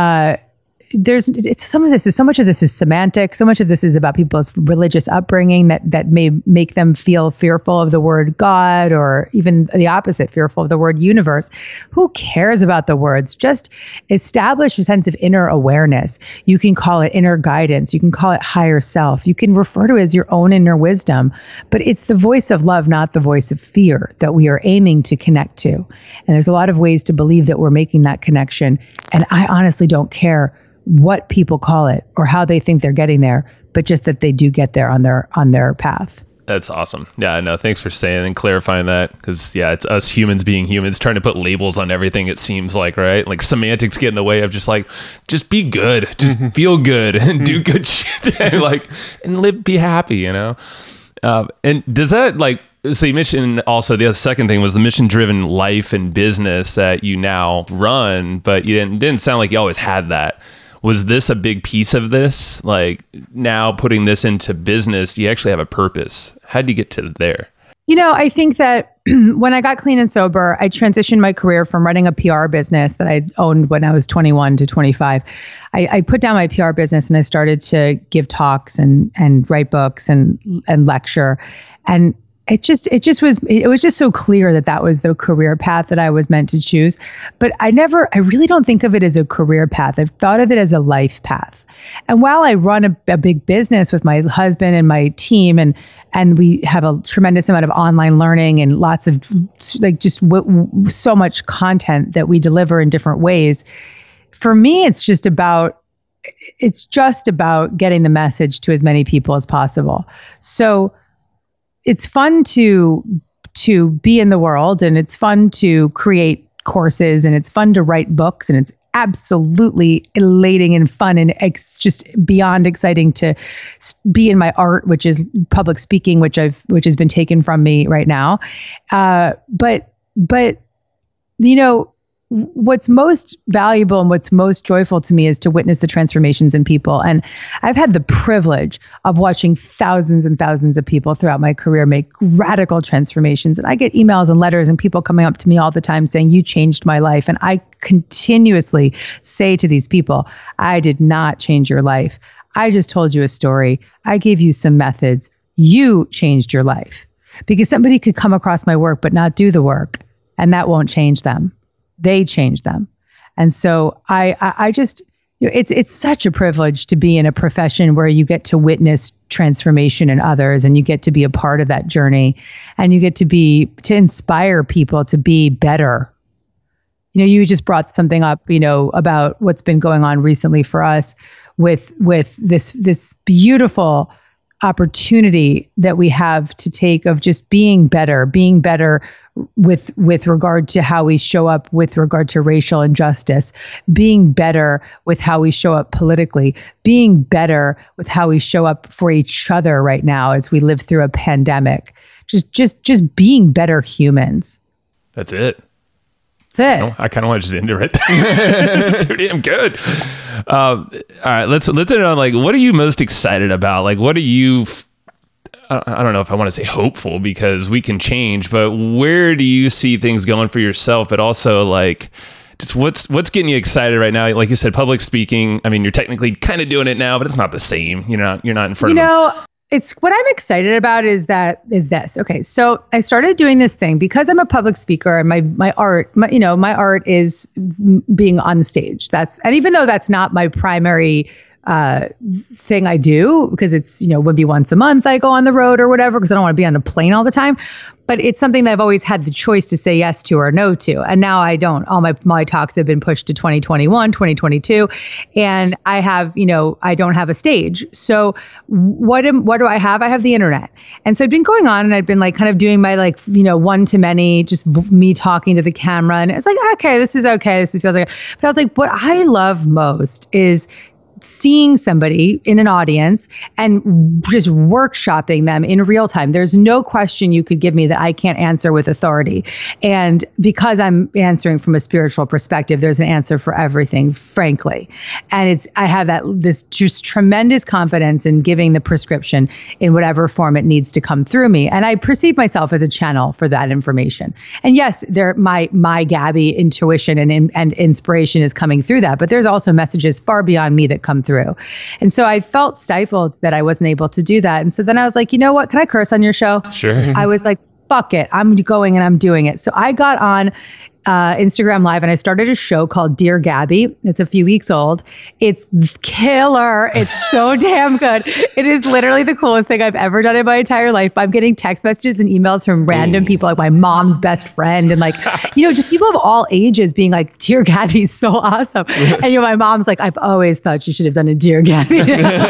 so much of this is semantic. So much of this is about people's religious upbringing that may make them feel fearful of the word God, or even the opposite, fearful of the word universe. Who cares about the words? Just establish a sense of inner awareness. You can call it inner guidance. You can call it higher self. You can refer to it as your own inner wisdom, but it's the voice of love, not the voice of fear, that we are aiming to connect to. And there's a lot of ways to believe that we're making that connection. And I honestly don't care what people call it or how they think they're getting there, but just that they do get there on their path. That's awesome. Yeah, no, thanks for saying and clarifying that, because it's us humans being humans trying to put labels on everything, it seems like, right? Like semantics get in the way of just be good, just feel good and do good shit and be happy, And does that, so you mentioned also the second thing was the mission-driven life and business that you now run, but you didn't sound like you always had that. Was this a big piece of this? Like, now putting this into business, you actually have a purpose. How did you get to there? I think that when I got clean and sober, I transitioned my career from running a PR business that I owned when I was 21 to 25. I put down my PR business and I started to give talks and write books and lecture. And it was just so clear that was the career path that I was meant to choose. But I really don't think of it as a career path. I've thought of it as a life path. And while I run a big business with my husband and my team, and we have a tremendous amount of online learning and lots of so much content that we deliver in different ways, for me, it's just about getting the message to as many people as possible. So it's fun to be in the world, and it's fun to create courses, and it's fun to write books, and it's absolutely elating and fun, and it's just beyond exciting to be in my art, which is public speaking, which has been taken from me right now. But what's most valuable and what's most joyful to me is to witness the transformations in people. And I've had the privilege of watching thousands and thousands of people throughout my career make radical transformations. And I get emails and letters and people coming up to me all the time saying, "You changed my life." And I continuously say to these people, "I did not change your life. I just told you a story. I gave you some methods. You changed your life." Because somebody could come across my work but not do the work, and that won't change them. They change them. And so I just, it's such a privilege to be in a profession where you get to witness transformation in others, and you get to be a part of that journey, and you get to inspire people to be better. You just brought something up, about what's been going on recently for us with this beautiful opportunity that we have to take of just being better with regard to how we show up with regard to racial injustice, being better with how we show up politically, being better with how we show up for each other right now as we live through a pandemic. Just being better humans. That's it. That's it. I kind of want to just end it right there. It's too damn good. All right, let's end it on, like, what are you most excited about? Like, what are you? I don't know if I want to say hopeful, because we can change, but where do you see things going for yourself? But also, like, just what's getting you excited right now? Like you said, public speaking. I mean, you're technically kind of doing it now, but it's not the same. You're not in front of It's what I'm excited about is this. Okay. So I started doing this thing because I'm a public speaker, and my art is being on the stage. And even though that's not my primary thing I do, because it's, would be once a month I go on the road or whatever, because I don't want to be on a plane all the time. But it's something that I've always had the choice to say yes to or no to. And now I don't. All my talks have been pushed to 2021, 2022. And I have, I don't have a stage. So what do I have? I have the internet. And so I'd been going on, and I'd been like kind of doing my one-to-many, just me talking to the camera. And it's like, okay, this is okay. This feels like, but I was like, what I love most is seeing somebody in an audience and just workshopping them in real time. There's no question you could give me that I can't answer with authority. And because I'm answering from a spiritual perspective, there's an answer for everything, frankly. And I have this just tremendous confidence in giving the prescription in whatever form it needs to come through me. And I perceive myself as a channel for that information. And yes, my Gabby intuition and inspiration is coming through that, but there's also messages far beyond me that come through. And so I felt stifled that I wasn't able to do that. And so then I was like, you know what? Can I curse on your show? Sure. I was like, fuck it. I'm going and I'm doing it. So I got on Instagram Live, and I started a show called Dear Gabby. It's a few weeks old. It's killer. It's so damn good. It is literally the coolest thing I've ever done in my entire life. I'm getting text messages and emails from random people, like my mom's best friend, and just people of all ages being like, Dear Gabby is so awesome. And my mom's like, I've always thought you should have done a Dear Gabby.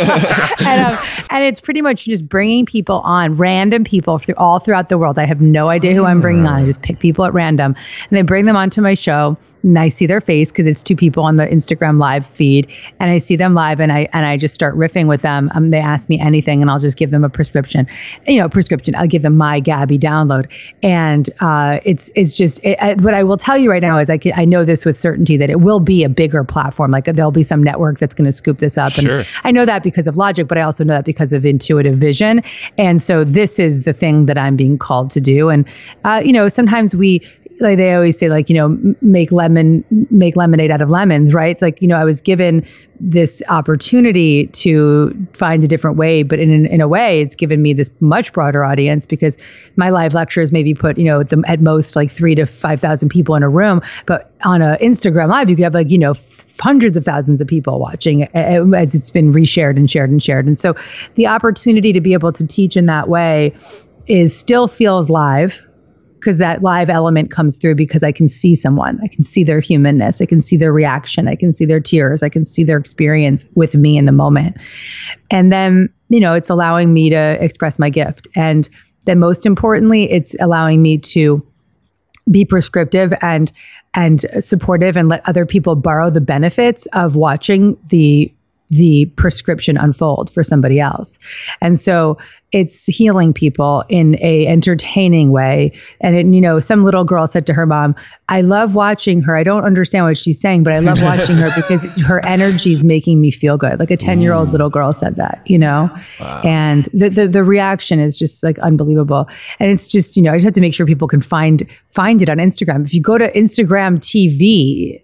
And it's pretty much just bringing people on, random people all throughout the world. I have no idea who I'm bringing on. I just pick people at random, and they bring them onto my show, and I see their face because it's two people on the Instagram Live feed, and I see them live, and I just start riffing with them. They ask me anything, and I'll just give them a prescription. I'll give them my Gabby download, and it's just what I will tell you right now is I know this with certainty that it will be a bigger platform. Like there'll be some network that's going to scoop this up, Sure. And I know that because of logic, but I also know that because of intuitive vision. And so this is the thing that I'm being called to do. And sometimes they always say, make lemonade out of lemons, right? It's like, I was given this opportunity to find a different way, but in a way, it's given me this much broader audience, because my live lectures maybe put, at most 3,000 to 5,000 people in a room, but on a Instagram Live, you could have hundreds of thousands of people watching as it's been reshared and shared and shared. And so the opportunity to be able to teach in that way still feels live, because that live element comes through, because I can see someone, I can see their humanness, I can see their reaction, I can see their tears, I can see their experience with me in the moment. And then, it's allowing me to express my gift. And then most importantly, it's allowing me to be prescriptive and supportive, and let other people borrow the benefits of watching the prescription unfold for somebody else. And so it's healing people in a entertaining way. And some little girl said to her mom, I love watching her. I don't understand what she's saying, but I love watching her because her energy is making me feel good. Like a 10-year-old little girl said that, Wow. And the reaction is just unbelievable. And it's just, I just have to make sure people can find it on Instagram. If you go to Instagram TV,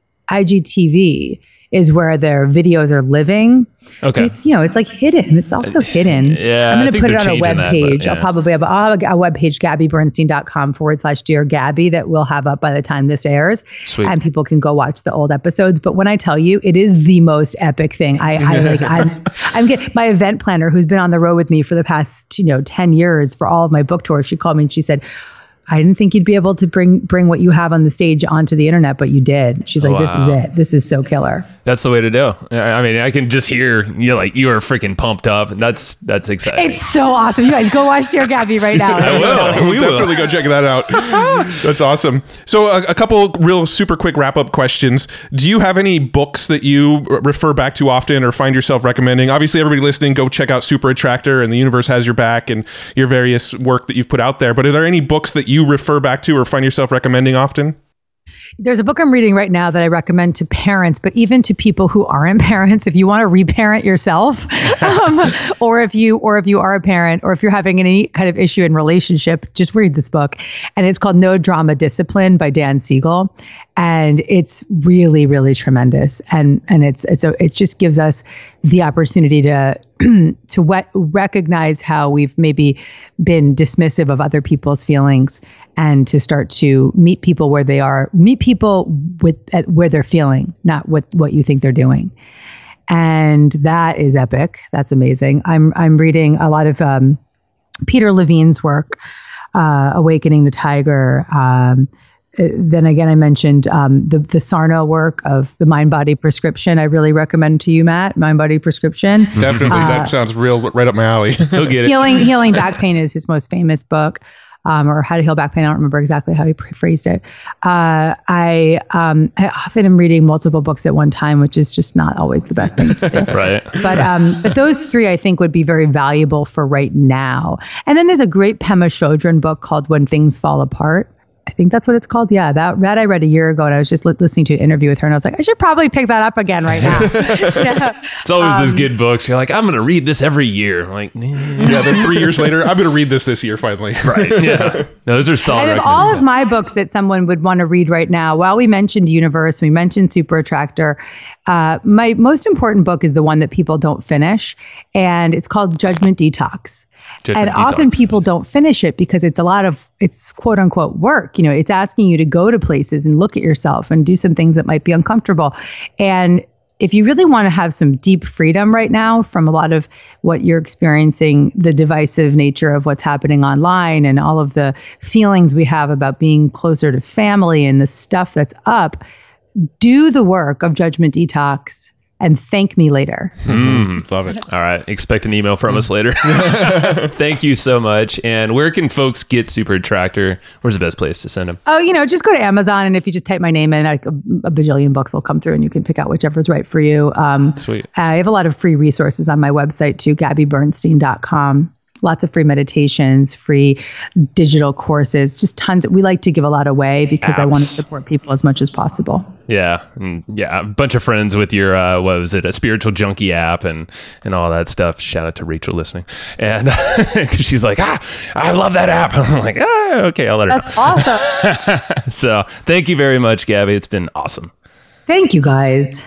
IGTV, is where their videos are living. Okay. It's, it's hidden. It's also hidden. Yeah. I'm going to put it on a web page. Yeah. I'll probably have a web page, GabbyBernstein.com/Dear Gabby, that we'll have up by the time this airs. Sweet. And people can go watch the old episodes. But when I tell you, it is the most epic thing. I'm getting my event planner, who's been on the road with me for the past, 10 years for all of my book tours. She called me and she said, I didn't think you'd be able to bring what you have on the stage onto the internet, but you did. She's like, This is it. This is so killer. That's the way to do. I mean, I can just hear you are freaking pumped up. That's exciting. It's so awesome. You guys go watch Dear Gabby right now. I will. We'll definitely go check that out. That's awesome. So a couple real super quick wrap up questions. Do you have any books that you refer back to often or find yourself recommending? Obviously, everybody listening, go check out Super Attractor and The Universe Has Your Back and your various work that you've put out there. But are there any books that you refer back to or find yourself recommending often? There's a book I'm reading right now that I recommend to parents, but even to people who aren't parents, if you want to reparent yourself, or if you are a parent, or if you're having any kind of issue in relationship, just read this book. And it's called No Drama Discipline by Dan Siegel. And it's really, really tremendous. And it just gives us the opportunity to recognize how we've maybe been dismissive of other people's feelings and to start to meet people where they are, meet people where they're feeling, not what you think they're doing. And that is epic. That's amazing. I'm reading a lot of Peter Levine's work, Awakening the Tiger. Then again, I mentioned the Sarno work of the Mind Body Prescription. I really recommend to you, Matt, Mind Body Prescription. Definitely. That sounds right up my alley. He'll get it. Healing Back Pain is his most famous book. Or How to Heal Back Pain. I don't remember exactly how he phrased it. I often am reading multiple books at one time, which is just not always the best thing to do. Right. But those three, I think, would be very valuable for right now. And then there's a great Pema Chodron book called When Things Fall Apart. I think that's what it's called. Yeah, that I read a year ago, and I was just listening to an interview with her, and I was like, I should probably pick that up again right now. Yeah. It's always those good books. You're like, I'm going to read this every year. I'm like, yeah. Then 3 years later, I'm going to read this year finally. Right. Yeah. No, those are solid. And of all of my books that someone would want to read right now, while we mentioned Universe, we mentioned Super Attractor, my most important book is the one that people don't finish, and it's called Judgment Detox. Often people don't finish it because it's quote unquote work. It's asking you to go to places and look at yourself and do some things that might be uncomfortable. And if you really want to have some deep freedom right now from a lot of what you're experiencing, the divisive nature of what's happening online and all of the feelings we have about being closer to family and the stuff that's up, do the work of Judgment Detox and thank me later. Love it. All right. Expect an email from us later. Thank you so much. And where can folks get Super Attractor? Where's the best place to send them? Oh, just go to Amazon. And if you just type my name in, like a bajillion books will come through and you can pick out whichever's right for you. Sweet. I have a lot of free resources on my website too, GabbyBernstein.com. Lots of free meditations, free digital courses, just tons. We like to give a lot away because I want to support people as much as possible. Yeah. A bunch of friends with your, what was it, a Spiritual Junkie app and all that stuff. Shout out to Rachel listening. And because she's like, I love that app. I'm like, okay, I'll let her know. That's awesome. So thank you very much, Gabby. It's been awesome. Thank you, guys.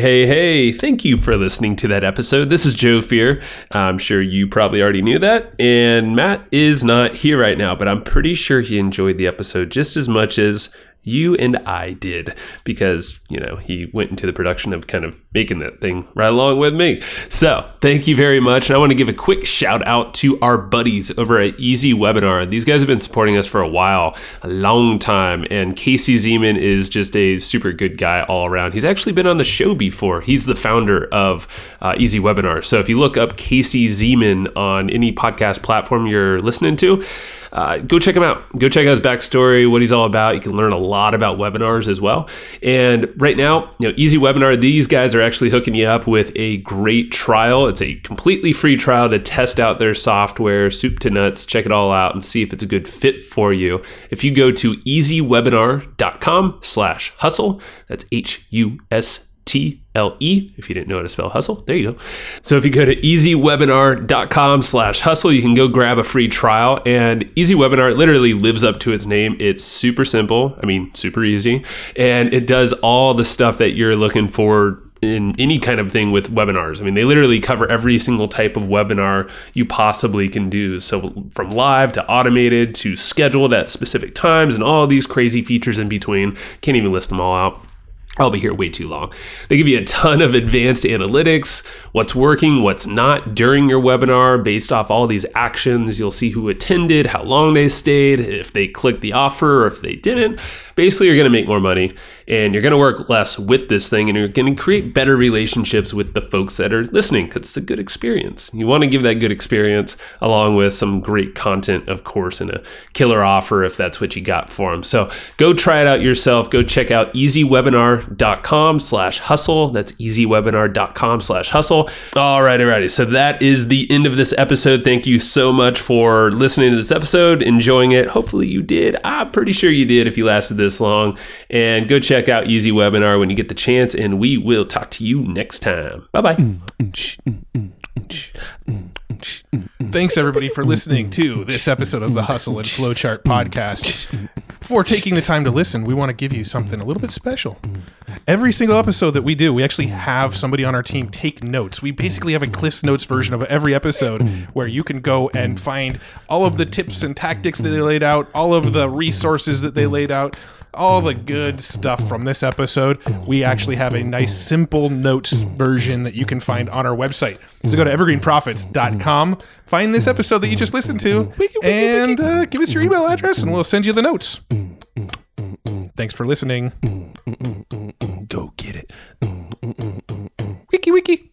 Hey. Thank you for listening to that episode. This is Joe Fier. I'm sure you probably already knew that. And Matt is not here right now, but I'm pretty sure he enjoyed the episode just as much as you and I did, because, he went into the production of kind of making that thing right along with me. So thank you very much. And I want to give a quick shout out to our buddies over at Easy Webinar. These guys have been supporting us for a long time. And Casey Zeman is just a super good guy all around. He's actually been on the show before. He's the founder of Easy Webinar. So if you look up Casey Zeman on any podcast platform you're listening to, go check him out. Go check out his backstory, what he's all about. You can learn a lot about webinars as well. And right now, Easy Webinar, these guys are actually hooking you up with a great trial. It's a completely free trial to test out their software, soup to nuts, check it all out and see if it's a good fit for you. If you go to easywebinar.com/hustle, that's HUSTLE, if you didn't know how to spell hustle, there you go. So if you go to easywebinar.com/hustle, you can go grab a free trial. And Easy Webinar literally lives up to its name. It's super simple. Super easy. And it does all the stuff that you're looking for in any kind of thing with webinars. They literally cover every single type of webinar you possibly can do. So from live to automated to scheduled at specific times and all these crazy features in between. Can't even list them all out. I'll be here way too long. They give you a ton of advanced analytics, what's working, what's not during your webinar based off all these actions. You'll see who attended, how long they stayed, if they clicked the offer or if they didn't. Basically, you're going to make more money and you're going to work less with this thing, and you're going to create better relationships with the folks that are listening because it's a good experience. You want to give that good experience along with some great content, of course, and a killer offer if that's what you got for them. So go try it out yourself. Go check out easywebinar.com/hustle. That's easywebinar.com/hustle. Alrighty. So that is the end of this episode. Thank you so much for listening to this episode, enjoying it. Hopefully you did. I'm pretty sure you did if you lasted this long. And go check out Easy Webinar when you get the chance, and we will talk to you next time. Bye-bye. Thanks, everybody, for listening to this episode of the Hustle and Flowchart podcast. Before taking the time to listen, we want to give you something a little bit special. Every single episode that we do, we actually have somebody on our team take notes. We basically have a Cliff's Notes version of every episode where you can go and find all of the tips and tactics that they laid out, all of the resources that they laid out, all the good stuff from this episode. We actually have a nice simple notes version that you can find on our website. So go to evergreenprofits.com, find this episode that you just listened to, and give us your email address and we'll send you the notes. Thanks for listening. Go get it. Wiki.